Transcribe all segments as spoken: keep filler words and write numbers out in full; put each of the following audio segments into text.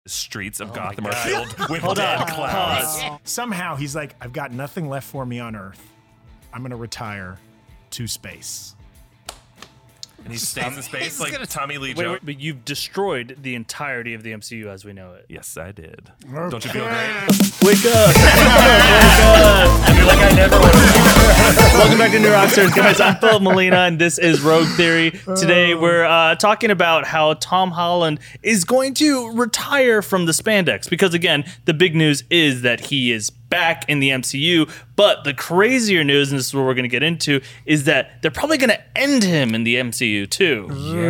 streets of oh Gotham are filled with Hold dead on. clowns. Pause. Somehow he's like, I've got nothing left for me on Earth. I'm going to retire to space. And he stays in space like gonna- Tommy Lee Wait, Jones. wait, but you've destroyed the entirety of the M C U as we know it. Yes, I did. Okay. Don't you feel great? Wake up! I feel like I never would have. Welcome back to New Rockstars, guys. I'm Philip Molina, and this is Rogue Theory. Today, we're uh, talking about how Tom Holland is going to retire from the spandex. Because, again, the big news is that he is back in the M C U. But the crazier news, and this is what we're going to get into, is that they're probably going to end him in the M C U, too.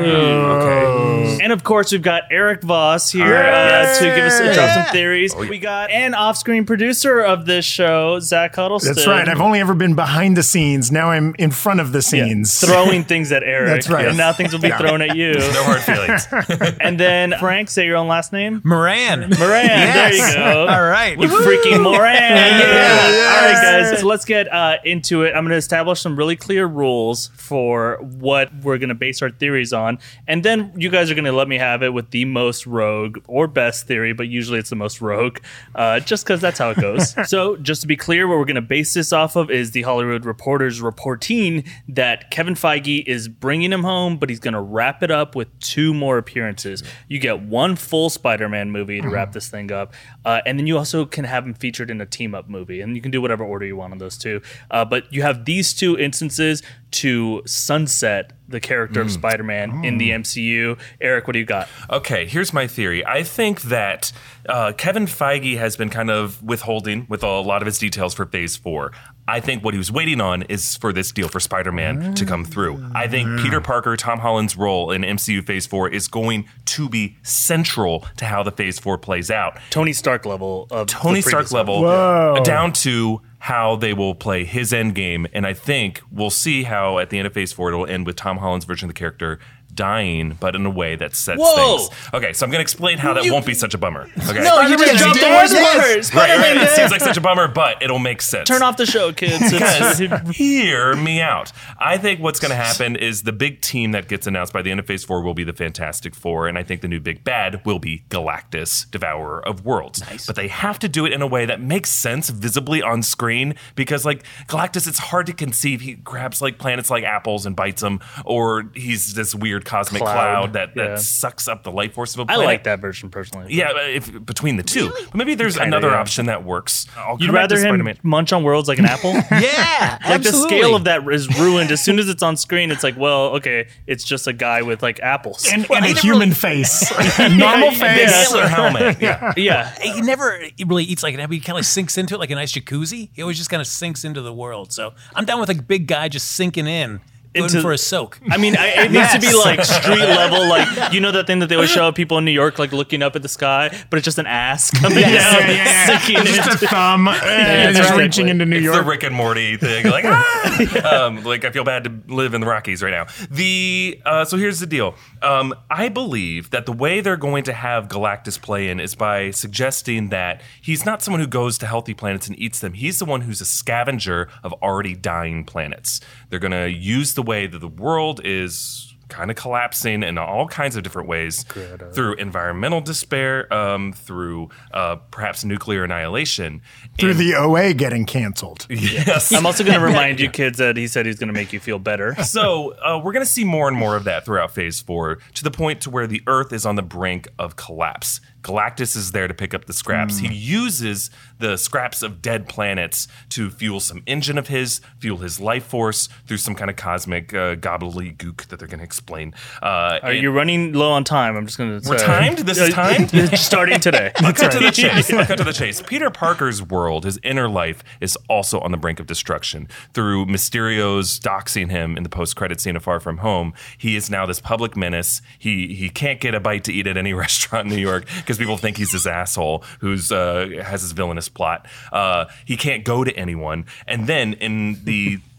Okay. And, of course, we've got Eric Voss here uh, to give us uh, drop some theories. Oh, yeah. We got an off-screen producer of this show, Zach Huddleston. That's right. I've only ever been behind the scenes. Now I'm in front of the Yeah, scenes. throwing things at Eric. That's right. And now things will be thrown at you. No hard feelings. And then, Frank, say your own last name. Moran. Moran. There you go. All right. You freaking Moran. Yeah. All right, guys. So let's get uh, into it. I'm going to establish some really clear rules for what we're going to base our theories on. And then you guys are going to let me have it with the most rogue or best theory, but usually it's the most rogue, uh, just because that's how it goes. So just to be clear, what we're going to base this off of is the Hollywood Reporter's reporting that Kevin Feige is bringing him home, but he's going to wrap it up with two more appearances. You get one full Spider-Man movie to wrap this thing up, uh, and then you also can have him featured in a team-up movie, and you can do whatever order you want on those two. Uh, but you have these two instances to sunset the character of Spider-Man in the M C U. Eric, what do you got? Okay, here's my theory. I think that uh, Kevin Feige has been kind of withholding with a lot of his details for Phase four. I think what he was waiting on is for this deal for Spider-Man to come through. I think Peter Parker, Tom Holland's role in M C U Phase four is going to be central to how the Phase four plays out. Tony Stark level of Tony the Stark previous level, Whoa. down to how they will play his end game. And I think we'll see how at the end of Phase four, it'll end with Tom Holland's version of the character dying, but in a way that sets Whoa. things. Okay, so I'm going to explain how that You- won't be such a bummer. Okay. No, you just dropped the worst Yes. part. Right, Spider-Man right. It dead. seems like such a bummer, but it'll make sense. Turn off the show, kids. Because It's- hear me out. I think what's going to happen is the big team that gets announced by the end of Phase four will be the Fantastic Four, and I think the new big bad will be Galactus, Devourer of Worlds. Nice. But they have to do it in a way that makes sense visibly on screen, because like Galactus, it's hard to conceive. He grabs like planets like apples and bites them, or he's this weird cosmic cloud, Cloud. that, that Yeah. sucks up the life force of a I planet. like that version personally. Yeah, if, between the two. But maybe there's Kinda, another yeah. option that works. I'll You'd come back to rather him Spider-Man. munch on worlds like an apple? Yeah, Like the absolutely. scale of that is ruined as soon as it's on screen. It's like, well, okay, it's just a guy with like apples. And, Well, and a he never human really- face. Normal yeah, face. yeah. Antler helmet. Yeah. yeah, He never really eats like an apple. He kind of sinks into it like a nice jacuzzi. He always just kind of sinks into the world. So I'm down with a big guy just sinking in, good Into- for a soak. I mean, I, it needs to be like street level, like you know that thing that they always show people in New York, like looking up at the sky, but it's just an ass coming Yeah, down, yeah, yeah, yeah. sinking Just into- a thumb, uh, that's just right. reaching into New It's York. the Rick and Morty thing. Like, ah! um, like I feel bad to live in the Rockies right now. The uh, so here's the deal. Um, I believe that the way they're going to have Galactus play in is by suggesting that he's not someone who goes to healthy planets and eats them. He's the one who's a scavenger of already dying planets. They're going to use the way that the world is kind of collapsing in all kinds of different ways through environmental despair, um, through uh, perhaps nuclear annihilation. Through And- the O A getting canceled. yes. I'm also going to remind you kids that he said he's going to make you feel better. So uh, we're going to see more and more of that throughout Phase four, to the point to where the Earth is on the brink of collapse. Galactus is there to pick up the scraps. He uses the scraps of dead planets to fuel some engine of his, fuel his life force through some kind of cosmic uh, gobbledygook that they're going to explain. Uh, Are and- you running low on time? I'm just going to We're timed? This is timed? Starting today. I'll cut to the chase. I'll cut to the chase. Peter Parker's world, his inner life, is also on the brink of destruction. Through Mysterio's doxing him in the post-credit scene of Far From Home, he is now this public menace. He he can't get a bite to eat at any restaurant in New York because people think he's this asshole who's uh, has this villainous plot. Uh, he can't go to anyone. And then in the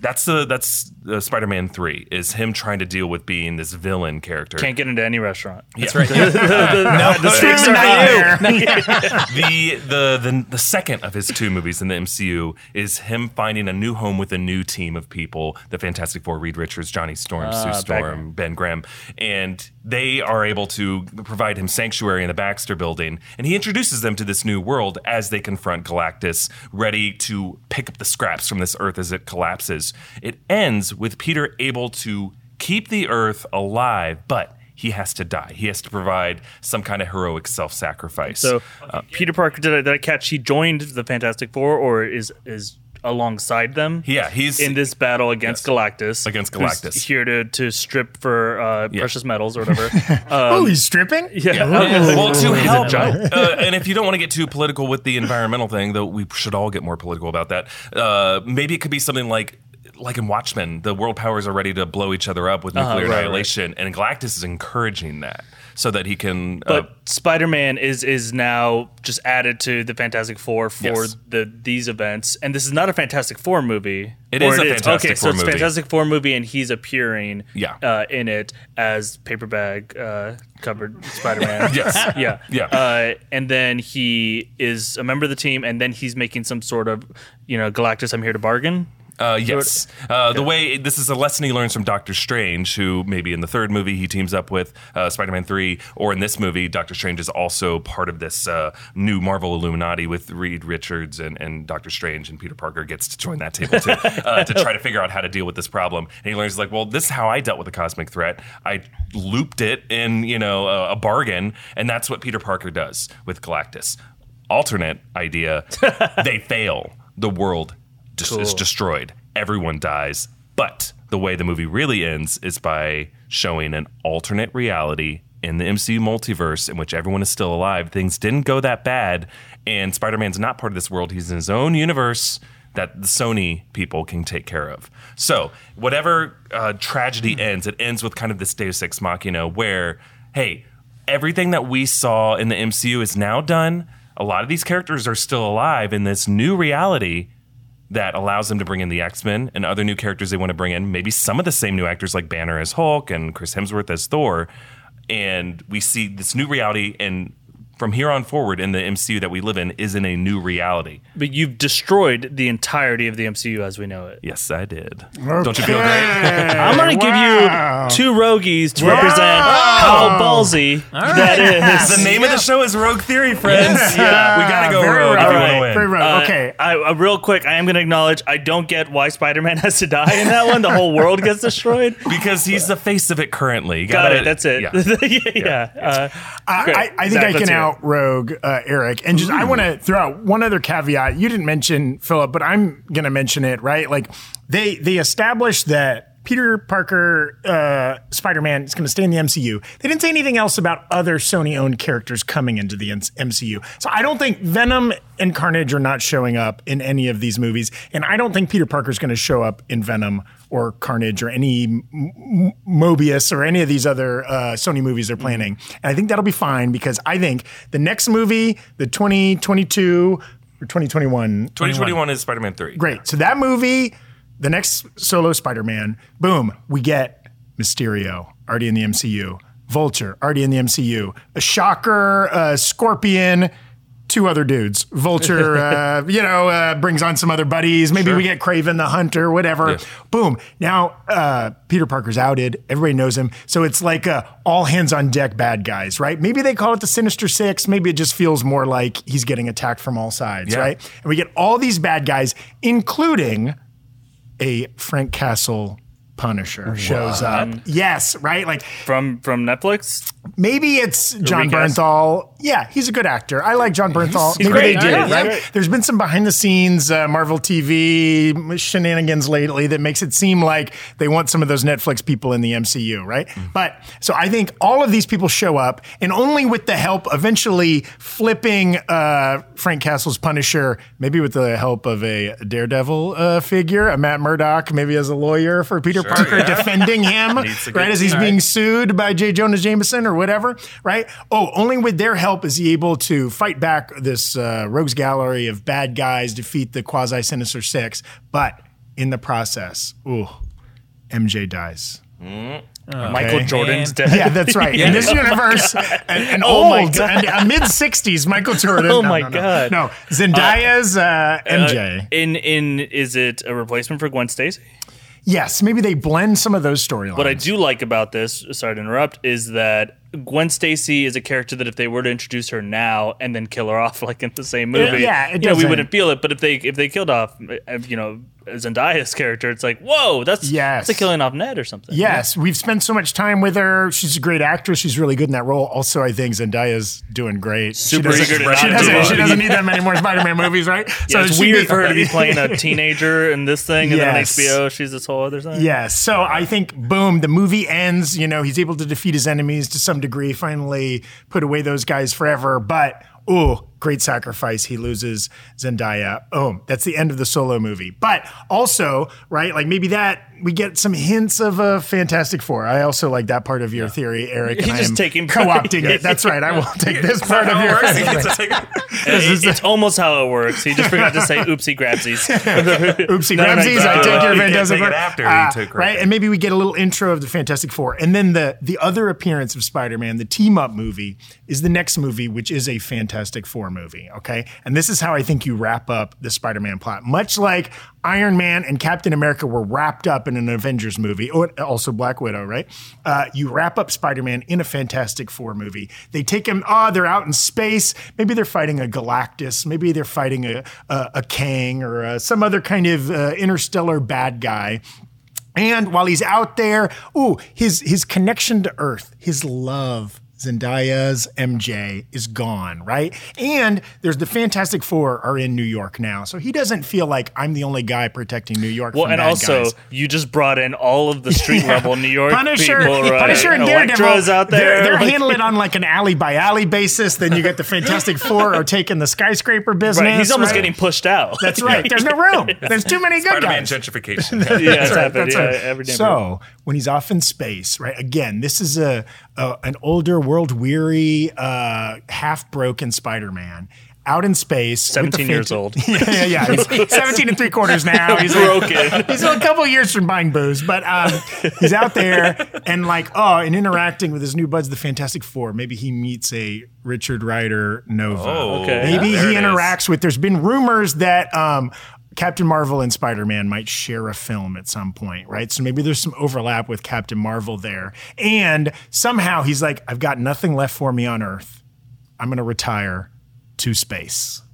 That's the that's uh, Spider-Man three is him trying to deal with being this villain character. Can't get into any restaurant. That's right. the, the, the stakes are high. the, the the the second of his two movies in the M C U is him finding a new home with a new team of people: the Fantastic Four, Reed Richards, Johnny Storm, Uh, Sue Storm, Ben Grimm, and they are able to provide him sanctuary in the Baxter Building, and he introduces them to this new world as they confront Galactus, ready to pick up the scraps from this Earth as it collapses. It ends with Peter able to keep the Earth alive, but he has to die. He has to provide some kind of heroic self-sacrifice. So uh, Peter Parker, did I, did I catch he joined the Fantastic Four or is is alongside them? Yeah, he's in this battle against yes, Galactus. Against who's Galactus. here to, to strip for uh, Yeah. precious metals or whatever. oh, he's stripping? Yeah. well, to help, giant. uh, and if you don't want to get too political with the environmental thing, though we should all get more political about that, uh, maybe it could be something like like in Watchmen, the world powers are ready to blow each other up with nuclear Uh-huh, right, annihilation, and Galactus is encouraging that so that he can... But uh, Spider-Man is is now just added to the Fantastic Four for Yes. the these events, and this is not a Fantastic Four movie. It Or is a Fantastic okay, Four so it's movie. Fantastic Four movie, and he's appearing Yeah. uh, in it as paper bag uh, covered Spider-Man. Yes. yeah, Yeah. Uh, and then he is a member of the team, and then he's making some sort of, you know, Galactus, I'm here to bargain. Uh, yes. Uh, the way this is a lesson he learns from Doctor Strange, who maybe in the third movie he teams up with uh, Spider-Man three, or in this movie, Doctor Strange is also part of this uh, new Marvel Illuminati with Reed Richards and, and Doctor Strange, and Peter Parker gets to join that table too uh, to try to figure out how to deal with this problem. And he learns like, well, this is how I dealt with a cosmic threat. I looped it in, you know, a, a bargain, and that's what Peter Parker does with Galactus. Alternate idea, they fail. The world Just, Cool. is destroyed. Everyone dies. But the way the movie really ends is by showing an alternate reality in the M C U multiverse in which everyone is still alive. Things didn't go that bad, and Spider-Man's not part of this world. He's in his own universe that the Sony people can take care of. So whatever uh, tragedy ends, it ends with kind of this Deus Ex Machina where, hey, everything that we saw in the M C U is now done. A lot of these characters are still alive in this new reality that allows them to bring in the X-Men and other new characters they want to bring in. Maybe some of the same new actors like Banner as Hulk and Chris Hemsworth as Thor. And we see this new reality, and from here on forward in the M C U that we live in is in a new reality. But you've destroyed the entirety of the M C U as we know it. Yes, I did. Don't you feel great? I'm going to Wow. give you two Rogies to represent how ballsy that is. The name of the show is Rogue Theory, friends. Yeah. We got to go Very Rogue right. if you All want to right. win. Very right. Uh, okay. I, uh, real quick, I am going to acknowledge I don't get why Spider-Man has to die in that one. The whole world gets destroyed. Because he's the face of it currently. You Got gotta- it. That's it. Yeah. Yeah. yeah. Uh, I, great. I, I think Zach, I let's can hear it. out rogue uh, Eric. And just, I want to throw out one other caveat. You didn't mention Philip, but I'm going to mention it, right? Like they, they established that Peter Parker, uh, Spider-Man is going to stay in the M C U. They didn't say anything else about other Sony-owned characters coming into the M C U. So I don't think Venom and Carnage are not showing up in any of these movies. And I don't think Peter Parker is going to show up in Venom or Carnage or any M- M- Mobius or any of these other uh, Sony movies they're planning. And I think that'll be fine because I think the next movie, the twenty twenty-two or twenty twenty-one. twenty twenty-one is Spider-Man three. Great. So that movie, the next solo Spider-Man, boom, we get Mysterio already in the M C U, Vulture already in the M C U, a Shocker, uh, Scorpion, two other dudes. Vulture, uh, you know, uh, brings on some other buddies. Maybe we get Kraven the Hunter, whatever. Yeah. Boom. Now uh, Peter Parker's outed. Everybody knows him. So it's like uh, all hands on deck bad guys, right? Maybe they call it the Sinister Six. Maybe it just feels more like he's getting attacked from all sides, Yeah. right? And we get all these bad guys, including a Frank Castle Punisher shows up. Yes, right? Like From from Netflix? maybe it's John recast? Bernthal. Yeah, he's a good actor. I like John Bernthal. he's Maybe great. they did, Yeah, he's right? great. There's been some behind the scenes uh, Marvel T V shenanigans lately that makes it seem like they want some of those Netflix people in the M C U, right? But so I think all of these people show up, and only with the help eventually flipping uh, Frank Castle's Punisher, maybe with the help of a Daredevil uh, figure, a Matt Murdock, maybe as a lawyer for Peter Parker yeah. defending him, Needs a good right? As he's team. being sued by J. Jonah Jameson or whatever, right? Oh, only with their help is he able to fight back this uh, rogues gallery of bad guys, defeat the quasi Sinister Six. But in the process, ooh, M J dies. Michael Jordan's dead. Yeah, that's right. In this universe, an, an Oh my old, God. a, a mid sixties Michael Jordan. Oh No, my no, no. God. No, Zendaya's uh, M J. Uh, in in is it a replacement for Gwen Stacy? Yes, maybe they blend some of those storylines. What I do like about this, sorry to interrupt, is that Gwen Stacy is a character that if they were to introduce her now and then kill her off like in the same movie, yeah, it you know, we doesn't- wouldn't feel it. But if they if they killed off, uh, you know, Zendaya's character, it's like, whoa, that's Yes. that's a killing off Ned or something. Yes, we've spent so much time with her. She's a great actress. She's really good in that role. Also, I think Zendaya's doing great. Super she doesn't, eager to she not doesn't, do she it. doesn't need that many more Spider-Man movies, right? Yeah, it's she'd weird be- for her to be playing a teenager in this thing, and then on Yes. H B O, she's this whole other thing. Yes. So I think, boom, the movie ends. You know, he's able to defeat his enemies to some degree, finally put away those guys forever. But, ooh, great sacrifice. He loses Zendaya. Oh, that's the end of the Solo movie. But also, right, like maybe that we get some hints of a Fantastic Four. I also like that part of your theory, Eric. And He's I just am taking- co-opting it. That's right. I will take this part of How it your works. He theory. gets to take- It- it's almost how it works. He just forgot to say oopsie grabsies. Oopsie No, no, grabsies, no, I no, take no, your you can't Fantastic take it Four. after he Uh, took right, her. and maybe we get a little intro of the Fantastic Four, and then the the other appearance of Spider-Man, the team up movie, is the next movie, which is a Fantastic Four movie. Okay, and this is how I think you wrap up the Spider-Man plot, much like Iron Man and Captain America were wrapped up in an Avengers movie, or also Black Widow, right? Uh, you wrap up Spider-Man in a Fantastic Four movie. They take him. Oh, they're out in space. Maybe they're fighting a Galactus. Maybe they're fighting a a, a Kang or uh some other kind of uh, interstellar bad guy. And while he's out there, ooh, his his connection to Earth, his love, Zendaya's M J is gone, right? And there's the Fantastic Four are in New York now, so he doesn't feel like I'm the only guy protecting New York. Well, from and bad also, guys. you just brought in all of the street level New York Punisher, people, right? Punisher and Electro's Daredevil, out there. They're, they're Like- handling it on like an alley by alley basis. Then you get the Fantastic Four are taking the skyscraper business. Right, he's almost right? getting pushed out. That's right. There's no room. There's too many good Spider-Man guys. gentrification. yeah, it's That's right, happened. that's Yeah, right. every damn So when he's off in space, right? Again, this is a, a an older, world weary, uh, half broken Spider-Man out in space, with the seventeen years Fant- old. yeah, yeah, yeah. He's seventeen and three quarters now. He's Broken. He's a couple years from buying booze, but um, he's out there and like oh, and interacting with his new buds, the Fantastic Four. Maybe he meets a Richard Rider Nova. Oh, Okay. Maybe there he it is. interacts with. There's been rumors that um, Captain Marvel and Spider-Man might share a film at some point, right? So maybe there's some overlap with Captain Marvel there. And somehow he's like, I've got nothing left for me on Earth. I'm going to retire to space.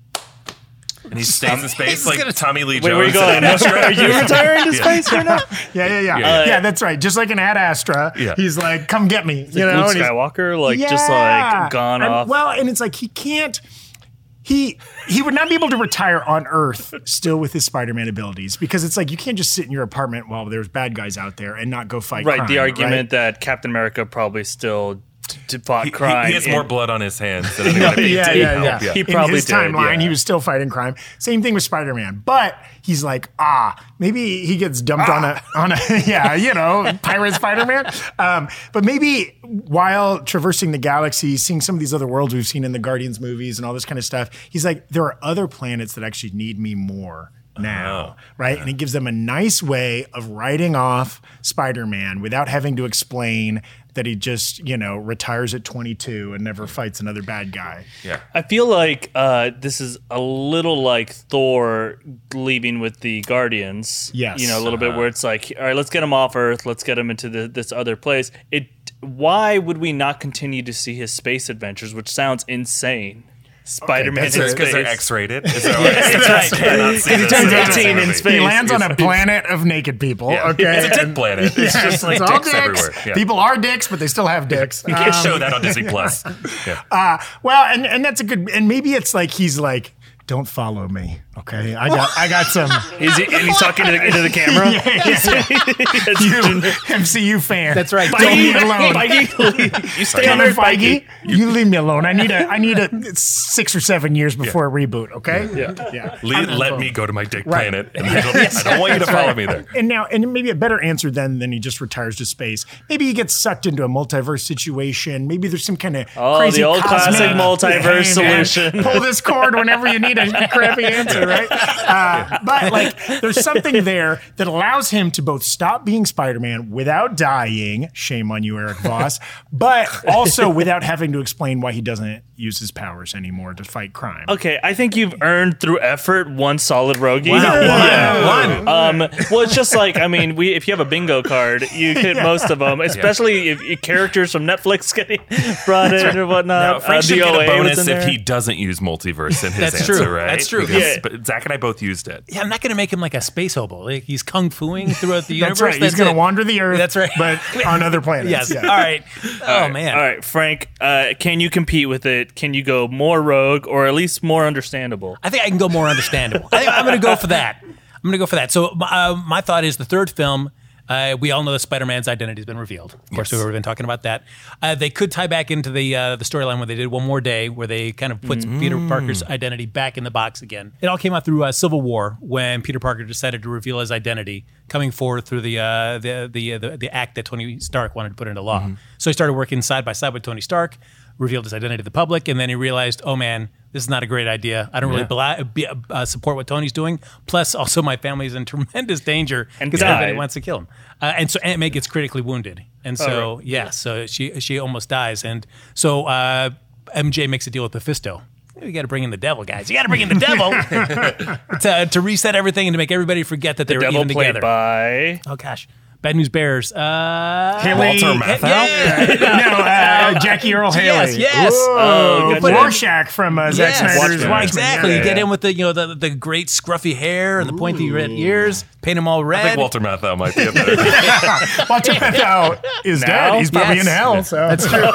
And he stays in space like Tommy Lee Jones. Wait, where are you going? Are you retiring to space right now? Yeah, yeah, yeah. Yeah. Yeah, that's right. Just like an Ad Astra, Yeah. he's like, come get me. You know, Luke and he's- Skywalker, like just Yeah. like gone And- off. Well, and it's like he can't. He he would not be able to retire on Earth still with his Spider-Man abilities because it's like you can't just sit in your apartment while there's bad guys out there and not go fight right, crime, the argument right? that Captain America probably still t- t- fought He, crime. he has in- more blood on his hands than anyone. yeah, He- yeah, he- yeah. He In probably his did, timeline, yeah. he was still fighting crime. Same thing with Spider-Man, but he's like, ah, maybe he gets dumped on a on a yeah, you know, pirate Spider-Man. Um, but maybe while traversing the galaxy, seeing some of these other worlds we've seen in the Guardians movies and all this kind of stuff, he's like, there are other planets that actually need me more now, Oh. right? And it gives them a nice way of writing off Spider-Man without having to explain that he just, you know, retires at twenty-two and never fights another bad guy. Yeah. I feel like uh, this is a little like Thor leaving with the Guardians. Yes. You know, a little bit where it's like, all right, let's get him off Earth. Let's get him into the, this other place. It. Why would we not continue to see his space adventures, which sounds insane? Spider-Man that's in it, space. Because they're X-rated. Is that what- That's right. Cannot see He this turns in this eighteen in movie. space. He lands on a It's- planet of naked people. Yeah. Okay, It's a dick And- planet. It's Yeah, just like it's all dicks dicks. everywhere. Yeah. People are dicks, but they still have dicks. You can't Um, show that on Disney Plus. Yeah. Uh, well, and and that's a good. And maybe it's like he's like, don't follow me. Okay, I got I got some. Is he, and he's talking to the, into the camera. You M C U fan. That's right. Leave me Feige, alone. Feige, you stay on Kevin there, Feige. Feige, you leave me alone. I need a I need a six or seven years before a reboot. Okay. Yeah. Yeah. Le- let me go to my dick Right. planet. And I don't, I don't want you to follow me there. And now, and maybe a better answer then than he just retires to space. Maybe he gets sucked into a multiverse situation. Maybe there's some kind of Oh, crazy the old cosmic- classic multiverse Hey, man, solution. Pull this cord whenever you need a crappy answer. together, right? Uh, but like, there's something there that allows him to both stop being Spider-Man without dying. Shame on you, Eric Voss. But also without having to explain why he doesn't use his powers anymore to fight crime. Okay, I think you've earned through effort one solid rogie. Wow, Yeah. one. Um, well, it's just like, I mean, we if you have a bingo card, you hit most of them, especially if, if characters from Netflix getting brought in or whatnot. Now, Frank Uh, should D O A get a was bonus in if there. he doesn't use multiverse in his That's answer, true. right? That's true. Because, Yeah. but Zach and I both used it. Yeah, I'm not going to make him like a space hobo. Like he's kung fuing throughout the universe. That's right. He's going to it. wander the earth. That's right. But on other planets. Yes. Yeah. All right. Oh man. All right, Frank, uh, can you compete with it? Can you go more rogue or at least more understandable? I think I can go more understandable. I think I'm going to go for that. I'm going to go for that. So uh, my thought is the third film. Uh, we all know that Spider-Man's identity has been revealed. Of course, Yes. we've already been talking about that. Uh, they could tie back into the uh, the storyline where they did One More Day, where they kind of puts Peter Parker's identity back in the box again. It all came out through uh, Civil War when Peter Parker decided to reveal his identity, coming forward through the uh, the, the the the act that Tony Stark wanted to put into law. So he started working side by side with Tony Stark, revealed his identity to the public, and then he realized, oh man, this is not a great idea. I don't really bela- be, uh, support what Tony's doing. Plus, also my family is in tremendous danger And because everybody died. wants to kill him. Uh, and so Aunt May gets critically wounded, and so Oh, right. yeah, so she she almost dies, and so uh, M J makes a deal with Mephisto. You got to bring in the devil, guys. You got to bring in the devil to, to reset everything and to make everybody forget that they were Devil even played together. by. Oh gosh, Bad News Bears. Uh, Haley- Walter Matthau? Yeah. no, uh, Jackie Earl Haley. Yes, yes. Oh, But gotcha. Rorschach from uh, Zack Yes, Snyder's Watchmen. exactly. Yeah. You get in with the you know the, the great scruffy hair and the pointy red ears, paint them all red. I think Walter Matthau might be a better. Walter Matthau is Now? dead. He's probably Yes. in hell. So That's true.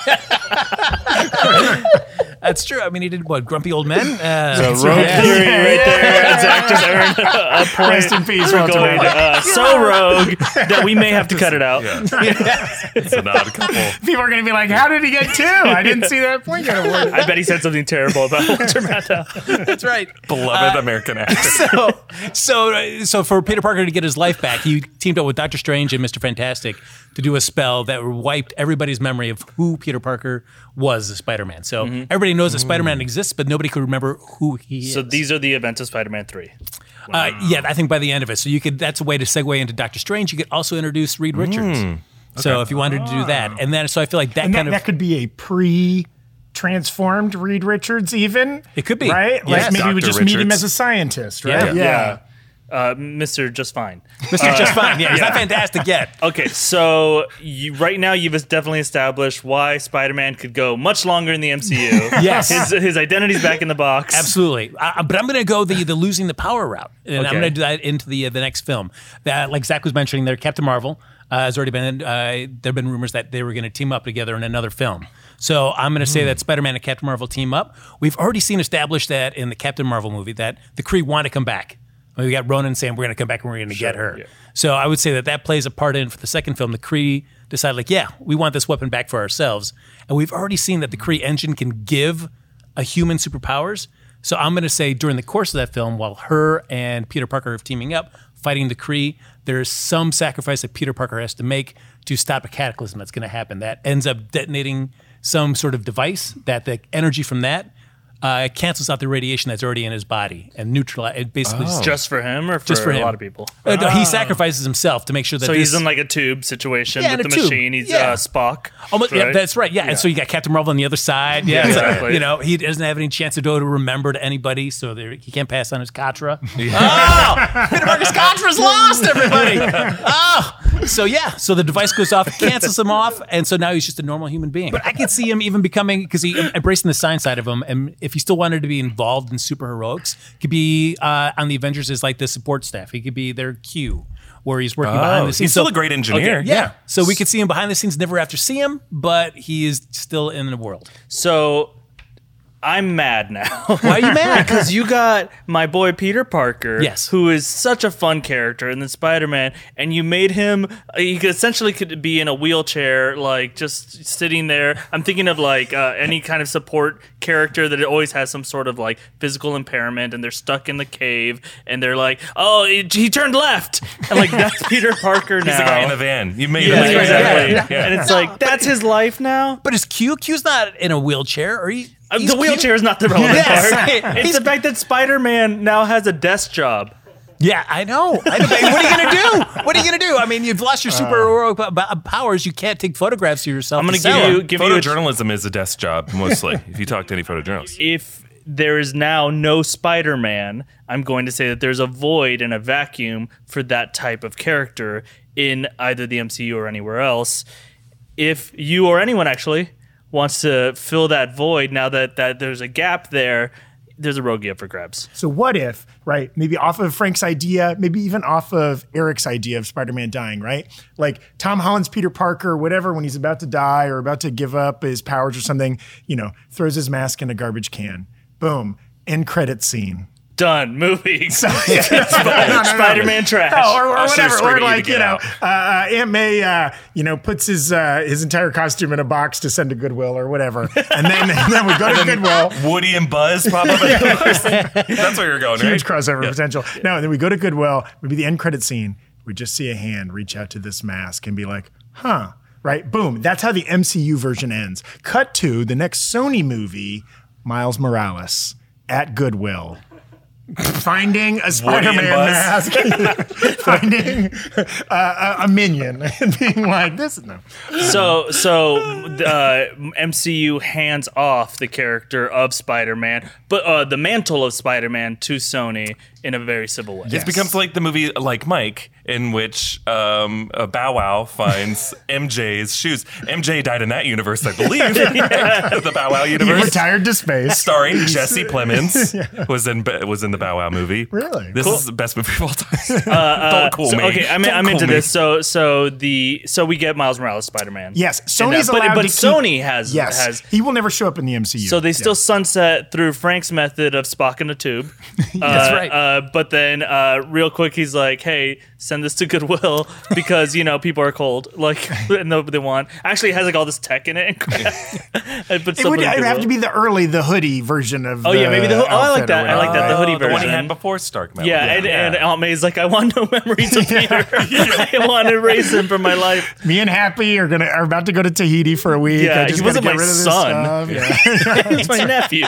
That's true. I mean, he did what? Grumpy Old Men. Uh, The rogue yeah. theory right there. And Zach just earned a point. Rest in peace, for Walter going, Matthau. uh, so rogue that we may have to cut it out. Yeah. It's an odd couple. People are going to be like, "How did he get two? I didn't see that point get awarded." I bet he said something terrible about Walter Matthau. That's right. Beloved American actor. so, so, uh, so for Peter Parker to get his life back, he teamed up with Doctor Strange and Mister Fantastic to do a spell that wiped everybody's memory of who Peter Parker was as Spider-Man. So everybody knows that Spider-Man exists, but nobody could remember who he is. So these are the events of Spider-Man three. Uh, yeah, I think by the end of it. So you could that's a way to segue into Doctor Strange. You could also introduce Reed Richards. So if you wanted to do that, and then so I feel like that And that, kind of that could be a pre transformed Reed Richards even. It could be. Right? Like Yes. maybe we Doctor just meet him Richards. as a scientist, right? Yeah. Uh, Mister Just Fine. Mister Just Fine. Yeah, he's not fantastic yet. Okay, so you, right now you've definitely established why Spider-Man could go much longer in the M C U. Yes. his, his identity's back in the box. Absolutely, uh, but I'm going to go the the losing the power route, and I'm Okay. going to do that into the uh, the next film. That, like Zach was mentioning, there, Captain Marvel uh, has already been. Uh, there've been rumors that they were going to team up together in another film. So I'm going to say that Spider-Man and Captain Marvel team up. We've already seen established that in the Captain Marvel movie that the Kree want to come back. We got Ronan saying we're going to come back and we're going to get her. yeah. So I would say that that plays a part in for the second film. The Kree decide like, yeah, we want this weapon back for ourselves, and we've already seen that the Kree engine can give a human superpowers. So I'm going to say during the course of that film, while her and Peter Parker are teaming up fighting the Kree, there's some sacrifice that Peter Parker has to make to stop a cataclysm that's going to happen that ends up detonating some sort of device that the energy from that uh, cancels out the radiation that's already in his body and neutralize it basically. Oh. Just for him or for, Just for a him. lot of people? Uh, no, he sacrifices himself to make sure that So this, he's in like a tube situation Yeah, with in the a tube. machine. He's Yeah. uh, Spock. Almost, yeah, right? that's right. Yeah. and so you got Captain Marvel on the other side. Yeah, Yeah, so, exactly. you know, he doesn't have any chance to go to remember to anybody, so there, he can't pass on his Katra. Oh, Peter Parker's Katra's lost, everybody. Oh, so yeah, so the device goes off, cancels him off, and so now he's just a normal human being. But I could see him even becoming because he embracing the science side of him, and if he still wanted to be involved in super heroics, could be uh, on the Avengers as like the support staff. He could be their Q. Where he's working behind Oh, the scenes. he's still So- a great engineer. Okay, yeah. So we could see him behind the scenes, never after see him, but he is still in the world. So I'm mad now. Why are you mad? Because you got my boy Peter Parker, Yes. who is such a fun character, and then Spider-Man, and you made him. He could essentially could be in a wheelchair, like just sitting there. I'm thinking of like uh, any kind of support character that always has some sort of like physical impairment, and they're stuck in the cave, and they're like, "Oh, he, he turned left," and like that's Peter Parker now. He's the guy in the van. You made Yeah, him. exactly. Yeah. And it's like that's his life now. But is Q? Q's not in a wheelchair, or he? Uh, He's the wheelchair is not the relevant Yes. part. It's the fact that Spider-Man now has a desk job. Yeah, I know. I know. What are you gonna do? What are you gonna do? I mean, you've lost your superhero uh, powers. You can't take photographs of yourself. I'm gonna to sell give you them. give you a, Photojournalism is a desk job, mostly, if you talk to any photojournalists. if there is now no Spider-Man, I'm going to say that there's a void and a vacuum for that type of character in either the M C U or anywhere else. If you or anyone actually wants to fill that void, now that, that there's a gap there, there's a Rogue up for grabs. So what if, right, maybe off of Frank's idea, maybe even off of Eric's idea of Spider-Man dying, right? Like Tom Holland's Peter Parker, whatever, when he's about to die or about to give up his powers or something, you know, throws his mask in a garbage can. Boom. End credit scene. Done. Movie. So, yeah. no, no, no, no. Spider-Man trash. No, or, or Usher whatever. Or screaming like, to you get know, out. uh, uh, Aunt May, uh, you know, puts his uh, his entire costume in a box to send to Goodwill or whatever. And then, and then we go to Goodwill. Woody and Buzz pop up. That's where you're going, Huge right? crossover Yeah. potential. No, and then we go to Goodwill. Maybe the end credit scene. We just see a hand reach out to this mask and be like, huh, right? Boom. That's how the M C U version ends. Cut to the next Sony movie, Miles Morales at Goodwill. Finding a Spider-Man Buzz. mask, finding uh, a, a minion, and being like, "This is no." So, so uh, M C U hands off the character of Spider-Man, but uh, the mantle of Spider-Man to Sony in a very civil way. Yes. It becomes like the movie Like Mike, in which um, a Bow Wow finds M J's shoes. M J died in that universe, I believe. The Bow Wow He universe. retired to space. Starring Jesse Plemons was in was in the Bow Wow movie. Really? This Cool. is the best movie of all time. Don't cool So, me. okay, I'm, Don't I'm cool into me. this. So, so the so we get Miles Morales Spider-Man. Yes, And, uh, Sony's but allowed but to keep- Sony has Yes, has. he will never show up in the M C U. So they still Yeah. sunset through Frank's method of Spock in a tube. That's Uh, right. Uh, but then, uh, real quick, he's like, "Hey, send this to Goodwill because you know people are cold, like, and they, they want." Actually, it has like all this tech in it. And crap. I put It something would in it would have Goodwill. to be the early, the hoodie version of. Oh, yeah, maybe the ho- oh, I like outfit or that. I like whatever. that, the hoodie Oh, the one he version. had before Stark Metal. Yeah, and, and Aunt May's like, "I want no memories of Peter. I want to erase him from my life." Me and Happy are gonna are about to go to Tahiti for a week. Yeah, I just he wasn't gotta my get rid of this son. stuff. Yeah. It's my nephew.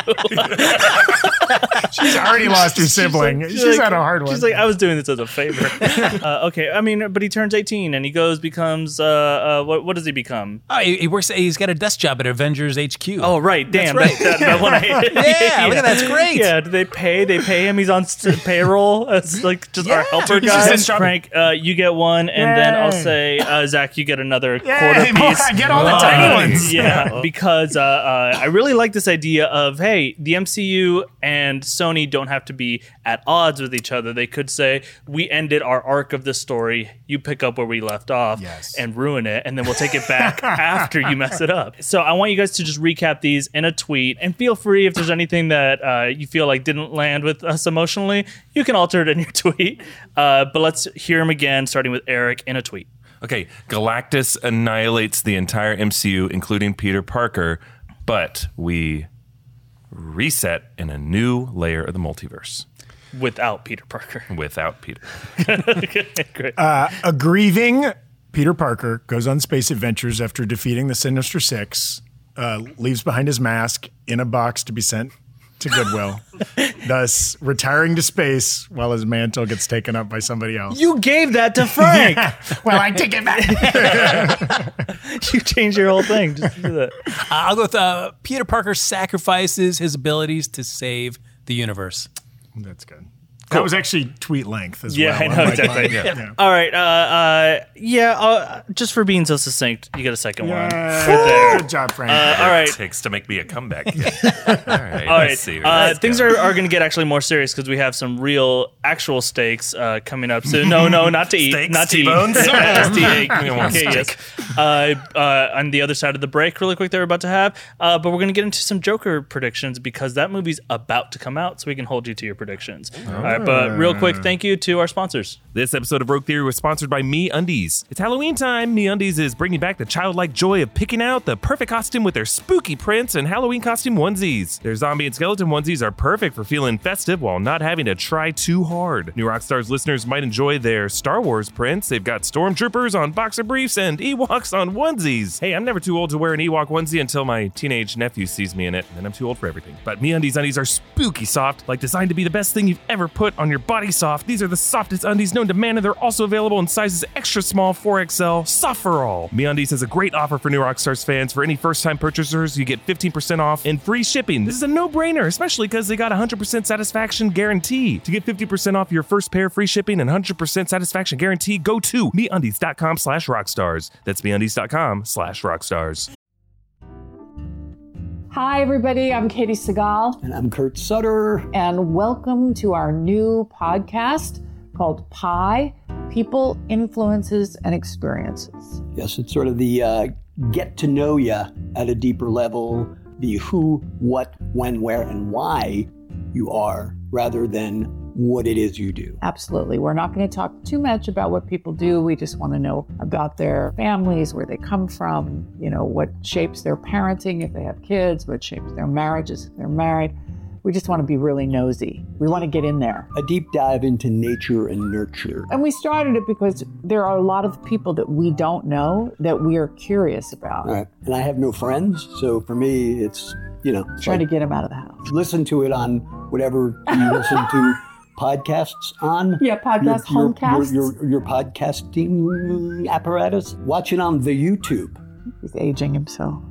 She's already lost her sibling. She's, like- had a hard one. She's like, I was doing this as a favor. uh, okay, I mean, but he turns eighteen and he goes, becomes, uh, uh, what, what does he become? Oh, he, he works. He's got a desk job at Avengers H Q. Oh, right, damn, right. that, that, that one I hated. Yeah, look at that, it's great. Yeah, do they pay? They pay him. He's on st- payroll as like just our Yeah. helper He's guy. just shopping. Frank, uh, you get one, and then I'll Yay. say, uh, Zach, you get another Yay, quarter boy, piece. I get all the Uh, tiny ones. Yeah, because uh, uh, I really like this idea of, hey, the M C U and Sony don't have to be at odds with each other. They could say, we ended our arc of the story. You pick up where we left off Yes. and ruin it, and then we'll take it back after you mess it up. So I want you guys to just recap these in a tweet, and feel free if there's anything that uh, you feel like didn't land with us emotionally, you can alter it in your tweet. Uh, but let's hear them again, starting with Eric in a tweet. Okay, Galactus annihilates the entire M C U, including Peter Parker, but we reset in a new layer of the multiverse Without Peter Parker. without Peter. Great. A grieving Peter Parker goes on space adventures after defeating the Sinister Six, uh, leaves behind his mask in a box to be sent to Goodwill, thus retiring to space while his mantle gets taken up by somebody else. You gave that to Frank. Well, I take it back. You changed your whole thing. Just do that. Uh, I'll go with uh, Peter Parker sacrifices his abilities to save the universe. That's good. That was actually tweet length as Yeah, well. I know, Like, exactly. like, Yeah. yeah. All right. Uh, uh, yeah, uh, just for being so succinct, you get a second one. Yeah. Right there. Good job, Frank. Uh, all right. It takes to make me a comeback. all right, All let's right. see. Uh, Let's things go. are, are going to get actually more serious because we have some real, actual stakes uh, coming up. So no, no, not to eat, Steaks, not to T-bones? eat, just to eat. We want Okay, yes. Uh, uh, on the other side of the break, really quick, that we're about to have. Uh, but we're going to get into some Joker predictions because that movie's about to come out, so we can hold you to your predictions. All right, right, but real quick, thank you to our sponsors. This episode of Rogue Theory was sponsored by MeUndies. It's Halloween time. MeUndies is bringing back the childlike joy of picking out the perfect costume with their spooky prints and Halloween costume onesies. Their zombie and skeleton onesies are perfect for feeling festive while not having to try too hard. New Rockstars listeners might enjoy their Star Wars prints. They've got stormtroopers on boxer briefs and Ewoks on onesies. Hey, I'm never too old to wear an Ewok onesie until my teenage nephew sees me in it, and then I'm too old for everything. But MeUndies undies are spooky soft, like designed to be the best thing you've ever put on your body soft. These are the softest undies known to man, and they're also available in sizes extra small, four X L, soft for all. MeUndies has a great offer for New Rockstars fans. For any first-time purchasers, you get fifteen percent off and free shipping. This is a no-brainer, especially because they got a one hundred percent satisfaction guarantee. To get fifty percent off your first pair, free shipping, and one hundred percent satisfaction guarantee, go to MeUndies.com slash Rockstars. That's MeUndies.com slash Rockstars. Hi, everybody. I'm Katie Segal. And I'm Kurt Sutter. And welcome to our new podcast called Pi, People, Influences, and Experiences. Yes, it's sort of the uh, get to know you at a deeper level, the who, what, when, where, and why you are, rather than what it is you do. Absolutely. We're not going to talk too much about what people do. We just want to know about their families, where they come from, you know, what shapes their parenting if they have kids, what shapes their marriages if they're married. We just want to be really nosy. We want to get in there. A deep dive into nature and nurture. And we started it because there are a lot of people that we don't know that we are curious about. All right. And I have no friends, so for me, it's, you know. Trying like, to get them out of the house. Listen to it on whatever you listen to podcasts on. Yeah, podcast, your, your, homecasts. Your, your, your podcasting apparatus. Watch it on the YouTube. He's aging himself.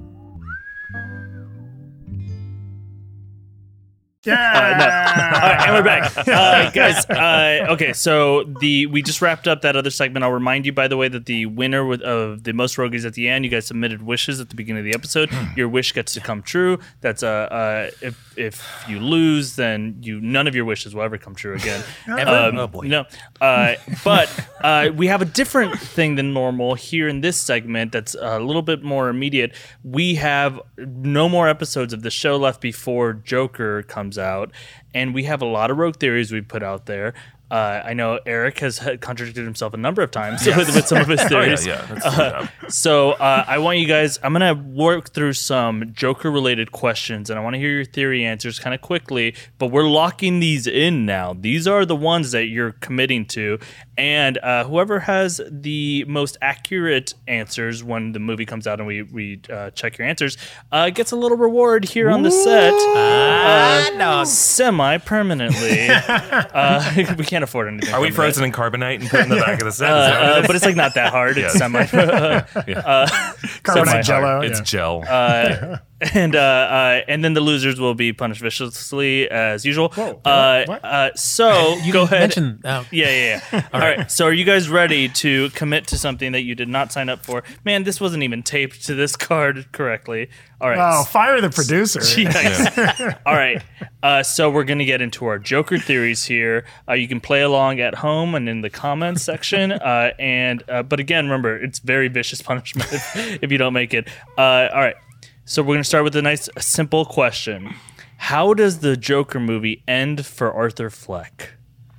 Yeah. Uh, no. All right, and we're back, uh, guys. Uh, okay, so the we just wrapped up that other segment. I'll remind you, by the way, that the winner with, of the most rogues at the end. You guys submitted wishes at the beginning of the episode. Your wish gets to come true. That's uh, uh if if you lose, then you none of your wishes will ever come true again. Ever? Oh, boy. No, uh, but uh, we have a different thing than normal here in this segment. That's a little bit more immediate. We have no more episodes of the show left before Joker comes out, and we have a lot of rogue theories we put out there. Uh, I know Eric has contradicted himself a number of times yes. with, with some of his theories. Oh, yeah, yeah. That's uh, so uh, I want you guys, I'm going to work through some Joker-related questions, and I want to hear your theory answers kind of quickly, but we're locking these in now. These are the ones that you're committing to, and uh, whoever has the most accurate answers when the movie comes out and we, we uh, check your answers uh, gets a little reward here on the set. Uh, no. Semi-permanently. uh, we can't afford anything. Are we frozen in carbonite and put in the back of the set? Uh, uh, but it's like not that hard. It's Yeah. semi. Uh, Yeah. uh, Carbonite semi-hard. Jello. It's yeah. gel. Uh, and uh, uh, and then the losers will be punished viciously as usual. Whoa, uh, what? uh, so You go didn't ahead. mention- oh. Yeah, yeah, yeah. All right. So are you guys ready to commit to something that you did not sign up for? Man, this wasn't even taped to this card correctly. All right. Oh, fire the producer. Yikes. All right. Uh, so we're going to get into our Joker theories here. Uh, you can play along at home and in the comments section. Uh, and uh, But again, remember, it's very vicious punishment if, if you don't make it. Uh, all right. So we're going to start with a nice, simple question. How does the Joker movie end for Arthur Fleck?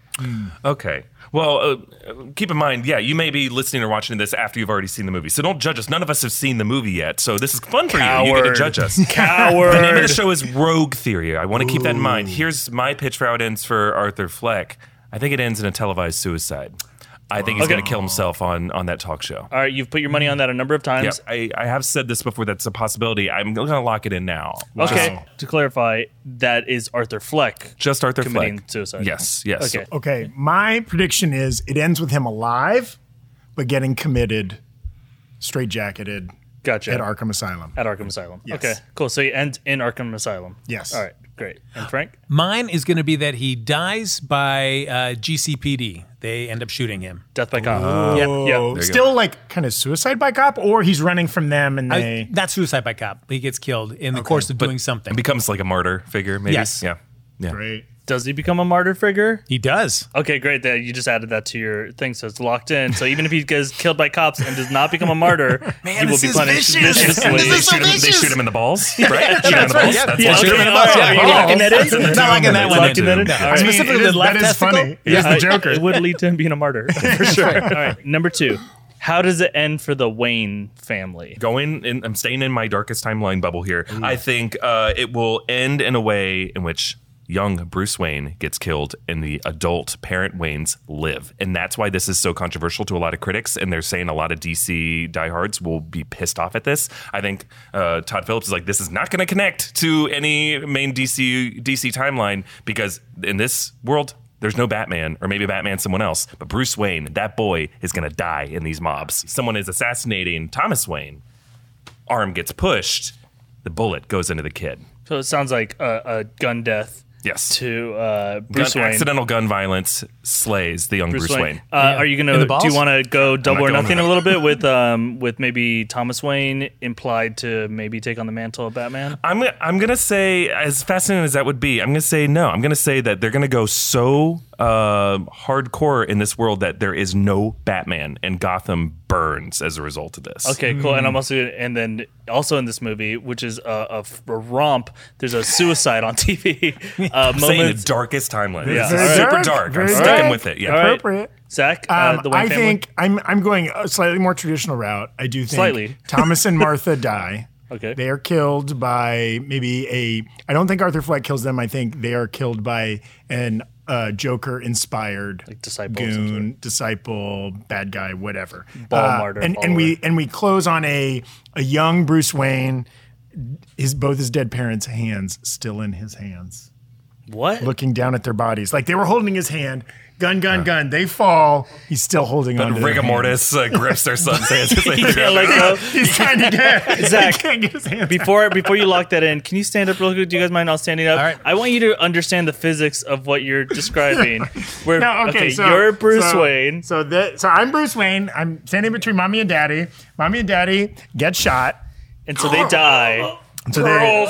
Okay. Well, uh, keep in mind, yeah, you may be listening or watching this after you've already seen the movie. So don't judge us. None of us have seen the movie yet. So this is fun for you. You get to Coward. judge us. Coward. The name of the show is Rogue Theory. I want to keep that in mind. Here's my pitch for how it ends for Arthur Fleck. I think it ends in a televised suicide. I think he's Okay. going to kill himself on, on that talk show. All right. You've put your money on that a number of Yeah, times. I, I have said this before. That's a possibility. I'm going to lock it in now. Okay. Wow. To clarify, that is Arthur Fleck. Just Arthur committing Fleck. suicide. Yes, yes. Okay. Okay, my prediction is it ends with him alive, but getting committed, straitjacketed Gotcha. at Arkham Asylum. At Arkham Asylum. Yes. Okay, cool. So he ends in Arkham Asylum. Yes. All right, great. And Frank? Mine is going to be that he dies by uh, G C P D. They end up shooting him. Death by cop. Yep. Oh, Yep. still like kind of suicide by cop, or he's running from them and I, they. that's suicide by cop. He gets killed in the course of doing something. And becomes like a martyr figure, maybe. Yes. Yeah. Yeah. Great. Does he become a martyr figure? He does. Okay, great. That you just added that to your thing, so it's locked in. So even if he gets killed by cops and does not become a martyr, Man, he will this be is punished vicious. viciously. This They is so shoot, him, they vicious. shoot him in the balls, right? Shoot him in the balls. Yeah, That's Yeah, why- shoot him in the okay, balls. all right, Yeah, are you balls. locking that in? Not locking that one in. Locking that in? No. All right. I mean, Specifically it the is, left that is testicle? funny. He's I- the Joker. It would lead to him being a martyr for sure. All right, number two. How does it end for the Wayne family? Going in, I'm staying in my darkest timeline bubble here. I think uh, it will end in a way in which young Bruce Wayne gets killed and the adult parent Waynes live. And that's why this is so controversial to a lot of critics. And they're saying a lot of D C diehards will be pissed off at this. I think uh, Todd Phillips is like, this is not going to connect to any main D C D C timeline because in this world, there's no Batman, or maybe Batman someone else. But Bruce Wayne, that boy, is going to die in these mobs. Someone is assassinating Thomas Wayne. Arm gets pushed. The bullet goes into the kid. So it sounds like a, a gun death Yes. to uh, Bruce gun, Wayne. accidental gun violence slays the young Bruce, Bruce Wayne. Wayne. Uh, Are you In gonna? the Do balls? you want to go double not or going nothing there. a little bit with um with maybe Thomas Wayne implied to maybe take on the mantle of Batman? I'm I'm gonna say, as fascinating as that would be, I'm gonna say no. I'm gonna say that they're gonna go so uh, hardcore in this world that there is no Batman, and Gotham burns as a result of this. Okay, cool. And I'm also and then also in this movie, which is a, a, a romp. There's a suicide on T V. Uh, I'm saying the moments. darkest timeline. Yeah. It's Very super dark, dark. very I'm sticking dark. with it. Yeah. All right. Appropriate. Zach, uh, Um, the Wayne I family. think I'm I'm going a slightly more traditional route. I do think Slightly. Thomas and Martha die. Okay. They are killed by maybe a. I don't think Arthur Fleck kills them. I think they are killed by an uh, Joker inspired Like disciple of some goon, disciple, bad guy, whatever. Ball Uh, martyr, and, and we and we close on a a young Bruce Wayne. His both his dead parents' hands still in his hands, what? looking down at their bodies like they were holding his hand. Gun, gun, gun. They fall. He's still holding on. But to rigor their hand. mortis uh, grips their son's hands. It's like- He can't let go. He's trying to get. Zach, he can't get his hands. Before before you lock that in, can you stand up real quick? Do you guys mind not standing up? All right. I want you to understand the physics of what you're describing. Where No, okay, so you're Bruce so- Wayne. So that so I'm Bruce Wayne. I'm standing between mommy and daddy. Mommy and daddy get shot. And so they die. So they,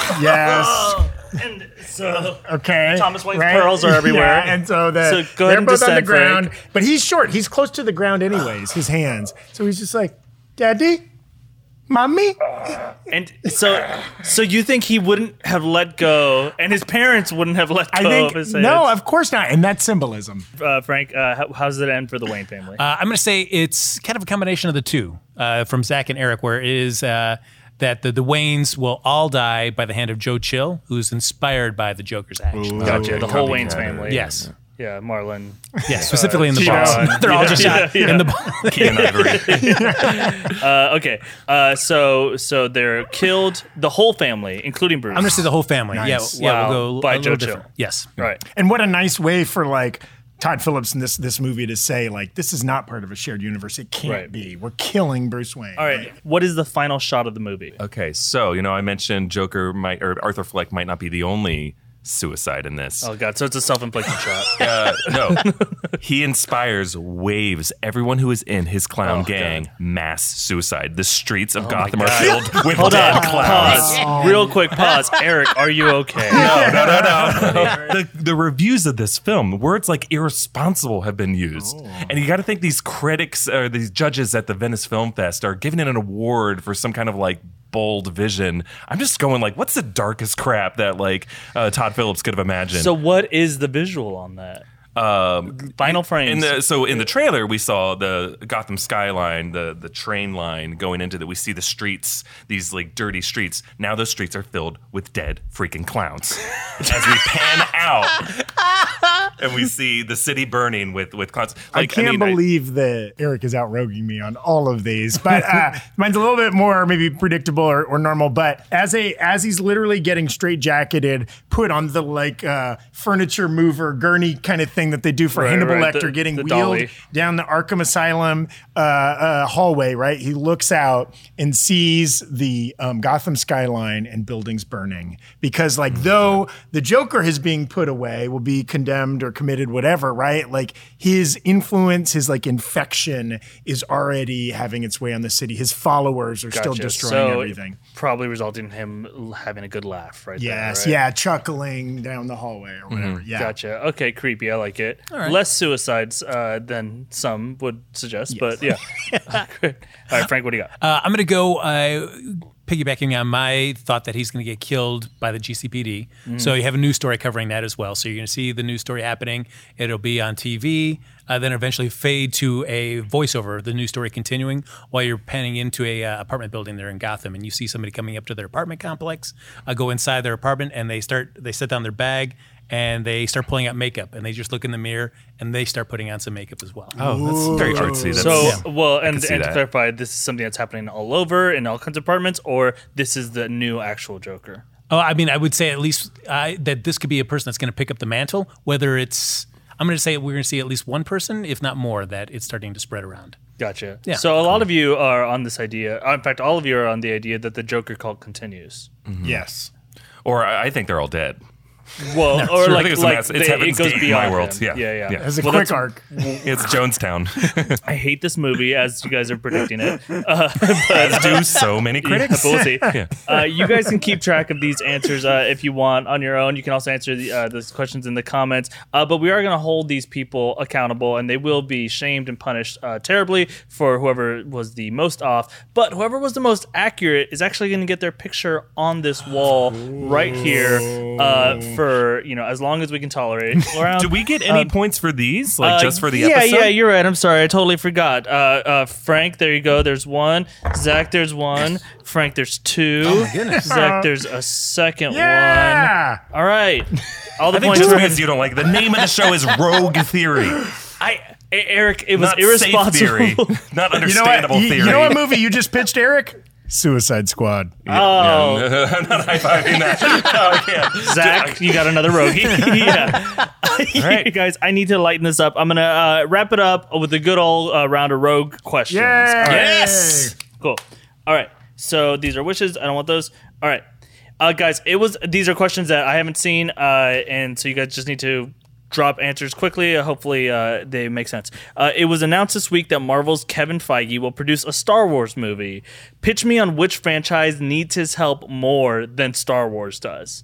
yes. And so Okay. Thomas Wayne's pearls are everywhere. Yeah, and so the, So go ahead they're and both on the descend, ground. Frank. But he's short. He's close to the ground anyways, his hands. So he's just like, Daddy? Mommy? and so so you think he wouldn't have let go, and his parents wouldn't have let go I think of his no, hands? of course not. And that's symbolism. uh, Frank, uh, how, how does it end for the Wayne family? Uh, I'm going to say it's kind of a combination of the two uh, from Zach and Eric, where it is uh, that the, the Waynes will all die by the hand of Joe Chill, who's inspired by the Joker's actions. Gotcha. the whole Copy Wayne's that. family. Yes. Yeah, Marlon. Yeah, specifically in the Tino. balls. They're all just Yeah, shot yeah. in the balls. Keegan Ivory. Uh, okay, uh, so so they're killed. The whole family, including Bruce. I'm going to say the whole family. Nice. Yeah, yeah, Wow. we'll go By a little Joe different. Chill. Yes. right. And what a nice way for like Todd Phillips in this this movie to say like this is not part of a shared universe. It can't Right. be. We're killing Bruce Wayne. All right. What is the final shot of the movie? Okay, so you know I mentioned Joker might or Arthur Fleck might not be the only suicide in this. Oh god, so it's a self-inflicted shot. Uh, no, he inspires waves. Everyone who is in his clown Oh, gang mass suicide. The streets of Gotham my are God. filled with Hold dead on, clowns. pause. Real quick, pause. Eric, are you okay? No, no, no, no. the, the reviews of this film, words like irresponsible have been used. And you got to think these critics or these judges at the Venice Film Fest are giving it an award for some kind of like bold vision. I'm just going like, what's the darkest crap that like uh, Todd Phillips could have imagined? So what is the visual on that? um, Final frames. in the so in the trailer we saw the Gotham skyline, the the train line going into that. We see the streets, these like dirty streets. Now those streets are filled with dead freaking clowns. As we pan out, and we see the city burning with with clowns. I Like, can't mean, believe that Eric is outroguing me on all of these, but uh, mine's a little bit more maybe predictable or, or normal. But as a as he's literally getting straight jacketed, put on the like uh, furniture mover gurney kind of thing that they do for Right, Hannibal right, Lecter, the- getting the wheeled dolly. down the Arkham Asylum uh, uh, hallway. Right, he looks out and sees the um, Gotham skyline and buildings burning because, like, though the Joker is being put away, will be condemned or or committed whatever, right? Like his influence, his like infection is already having its way on the city. His followers are still Gotcha. destroying So, everything. Probably resulting in him having a good laugh right Yes, there. Right? yeah, chuckling down the hallway or whatever. Yeah. Gotcha. Okay, creepy. I like it. right. Less suicides uh, than some would suggest, but yeah. Great. All right, Frank, what do you got? Uh, I'm going to go uh, piggybacking on my thought that he's going to get killed by the G C P D. So you have a news story covering that as well. So you're going to see the news story happening. It'll be on T V, uh, then eventually fade to a voiceover, the news story continuing while you're panning into a uh, apartment building there in Gotham, and you see somebody coming up to their apartment complex, uh, go inside their apartment, and they start they set down their bag. And they start pulling out makeup, and they just look in the mirror, and they start putting on some makeup as well. Oh, that's very artsy. That's, So, yeah. well, and, see and to that. clarify, this is something that's happening all over in all kinds of apartments, or this is the new actual Joker? Oh, I mean, I would say at least uh, that this could be a person that's going to pick up the mantle. Whether it's, I'm going to say we're going to see at least one person, if not more, that it's starting to spread around. Gotcha. Yeah. So a lot of you are on this idea. uh, In fact, all of you are on the idea that the Joker cult continues. Yes. Or I I think they're all dead. Well, or sure. I like, think it's a like mess. It's they- Heaven's it goes Gate in beyond my world. him. Yeah. yeah, yeah. Yeah. As a Well, quick that's- arc. It's Jonestown. I hate this movie, as you guys are predicting it. Uh, As do so many critics. but we'll see. Yeah. Uh, you guys can keep track of these answers uh, if you want on your own. You can also answer the, uh, those questions in the comments. Uh, but we are going to hold these people accountable, and they will be shamed and punished uh, terribly for whoever was the most off. But whoever was the most accurate is actually going to get their picture on this wall right here uh, for you know as long as we can tolerate. Around, Do we get any points for these? Like uh, just for the yeah, episode? Yeah, you're right. I'm sorry. I totally forgot. Uh, uh, Frank, there you go. There's one. Zach, there's one. Frank, there's two. Oh, my goodness. Zach, there's a second Yeah. one. All right. All the I think points just were- because you don't like it. The name of the show is Rogue Theory, I, Eric, it was not irresponsible. safe theory, not You know what? understandable You, theory. you know what movie you just pitched, Eric? Suicide Squad. Oh, I'm not high-fiving that. No, I can't. Zach, you got another rogie. yeah. right. Guys, I need to lighten this up. I'm going to uh, wrap it up with a good old uh, round of rogue questions. Yay! All right. Yes. Cool. All right. So these are wishes. I don't want those. All right. Uh, guys, it was these are questions that I haven't seen, uh, and so you guys just need to drop answers quickly. Uh, hopefully uh, they make sense. Uh, it was announced this week that Marvel's Kevin Feige will produce a Star Wars movie. Pitch me on which franchise needs his help more than Star Wars does.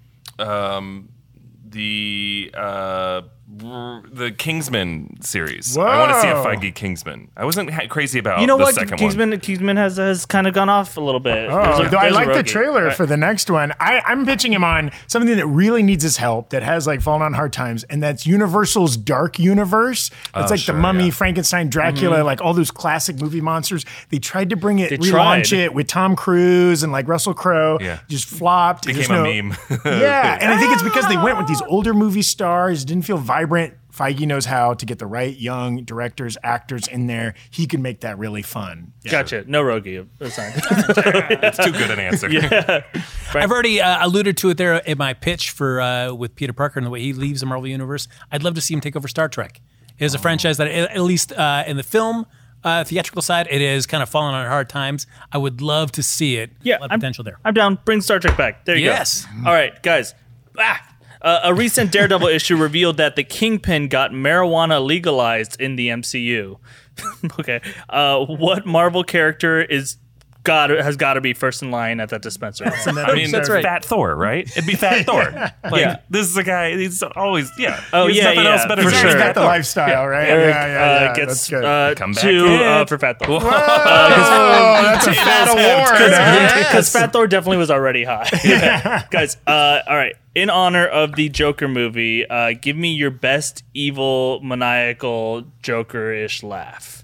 Um, the uh, the Kingsman series. I want to see a Whoa. Feige Kingsman. I wasn't ha- crazy about You know the what? second Kingsman, one. Kingsman has has kind of gone off a little bit. Oh, There's a- though I there's a like the rogue. trailer All right. for the next one. I, I'm pitching him on something that really needs his help, that has like fallen on hard times, and that's Universal's Dark Universe. That's Oh, like sure, the Mummy, yeah. Frankenstein, Dracula, like all those classic movie monsters. They tried to bring it, They relaunch tried. it with Tom Cruise and like Russell Crowe. Yeah. Just flopped. There's Became a no- meme. Yeah, and I think it's because they went with these older movie stars, didn't feel vibrant. Feige knows how to get the right young directors, actors in there. He can make that really fun. Yeah. Gotcha. No rogie. That's fine. It's too good an answer. I've already uh, alluded to it there in my pitch for uh, with Peter Parker and the way he leaves the Marvel Universe. I'd love to see him take over Star Trek. It is a franchise that, at least uh, in the film uh, theatrical side, it has kind of fallen on hard times. I would love to see it. Yeah, a lot of I'm- potential there. I'm down. Bring Star Trek back. There you Yes. go. All right, guys. Ah. Uh, a recent Daredevil issue revealed that the Kingpin got marijuana legalized in the M C U. Okay. Uh, what Marvel character is got has got to be first in line at that dispensary? I mean, That's right. Fat Thor, right? It'd be Fat Thor. Like, Yeah. this is a guy, he's always, yeah. Oh, There's yeah, nothing yeah, else better for than sure. He's Fat got the Thor. lifestyle, right? Eric yeah, yeah, uh, yeah. gets That's good. uh, Come back two in. uh, for Fat Thor. oh, that's a fat award. huh? Because Fat Thor definitely was already high. Yeah. Guys, uh, all right. In honor of the Joker movie, uh, give me your best evil, maniacal, Joker-ish laugh.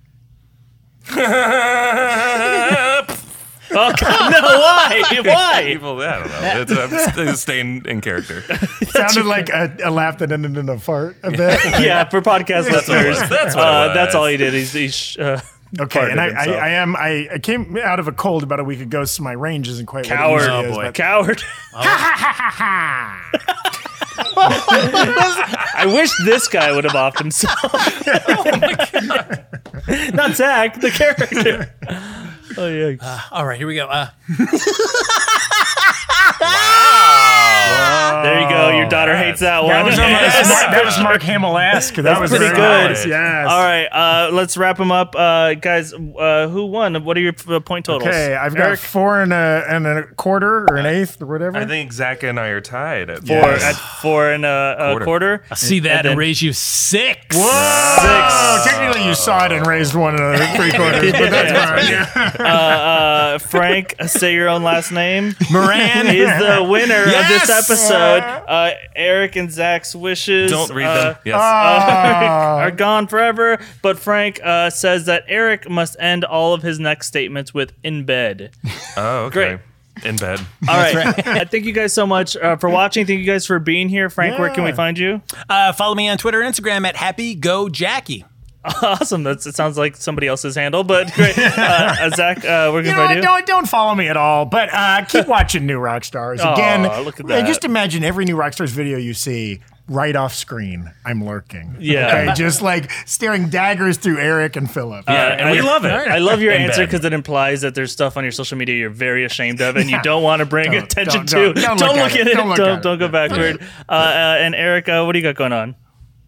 Oh, God, no, why? Why? People, I don't know. It's, I'm just- it's staying in character. Sounded like a, a laugh that ended in a fart a bit. Yeah, for podcast listeners, was. That's what it uh, was. that's all he did. He's, he's uh, Okay, and I, farted I, himself. I am I, I came out of a cold about a week ago, so my range isn't quite Coward. what it Oh, usually is. boy. but- Coward. I wish this guy would have offed himself. Not Zach, the character. Oh yeah. All right, here we go. Uh, There you go. Your daughter hates that one. That was, almost, that was Mark Hamill-esque. That That's was pretty very good. nice, Yes. All right, uh, let's wrap them up, uh, guys. Uh, who won? What are your uh, point totals? Okay, I've got Eric? four and a and a quarter or an eighth or whatever. I think Zach and I are tied at Four four. at four and a, a quarter. Quarter. I see that and, then- raise you six. Whoa! Technically, you saw it and raised one and a three quarters, but that's fine. Yeah. Uh, Frank, say your own last name. Moran Is the winner Yes! of this episode. Uh, Eric and Zach's wishes. Don't read uh, them. Yes. are gone forever. But Frank uh, says that Eric must end all of his next statements with "in bed." oh, okay. great. In bed. All right. Uh, thank you guys so much uh, for watching. Thank you guys for being here. Frank, where can we Yeah. find you? Uh, follow me on Twitter and Instagram at Happy Go Jackie. Awesome. That's, it sounds like somebody else's handle, but great. Uh, uh, Zach, uh, where can You we know, find you? don't don't follow me at all, but uh, keep watching New Rockstars. Again, Aw, look at yeah, that. just imagine every New Rockstars video you see. Right off screen, I'm lurking. Yeah. Okay, just like staring daggers through Eric and Philip. Yeah, and we love it. I love your In answer bed. because it implies that there's stuff on your social media you're very ashamed of and you don't want to bring Don't- attention don't- to. don't- don't look at it. it. Don't look Don't, at it. don't go backward. Uh, uh, and Eric, uh, what do you got going on?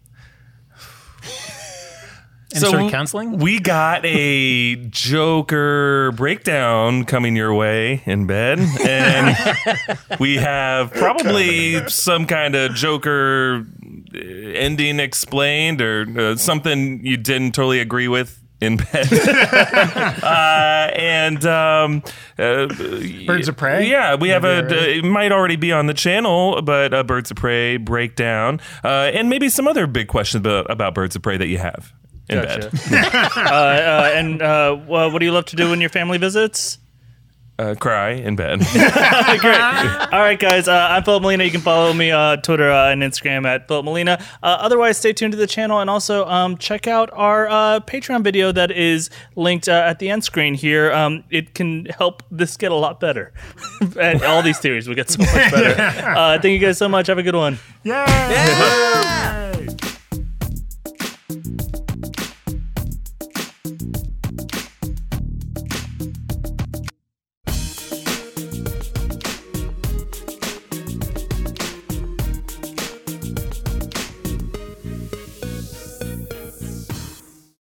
And so, counseling? We got a Joker breakdown coming your way in bed, and we have probably some kind of Joker ending explained or uh, something you didn't totally agree with in bed. uh, and um, uh, Birds of Prey? Yeah, we have Maybe a. already. It might already be on the channel, but uh, Birds of Prey breakdown, uh, and maybe some other big questions about, about Birds of Prey that you have. In Gotcha. bed. uh, uh, and uh, well, what do you love to do when your family visits? Uh, cry in bed. Great. All right, guys. Uh, I'm Philip Molina. You can follow me on Twitter uh, and Instagram at Philip Molina. Uh, otherwise, stay tuned to the channel and also um, check out our uh, Patreon video that is linked uh, at the end screen here. Um, it can help this get a lot better. And all these theories will get so much better. Uh, thank you guys so much. Have a good one. Yeah.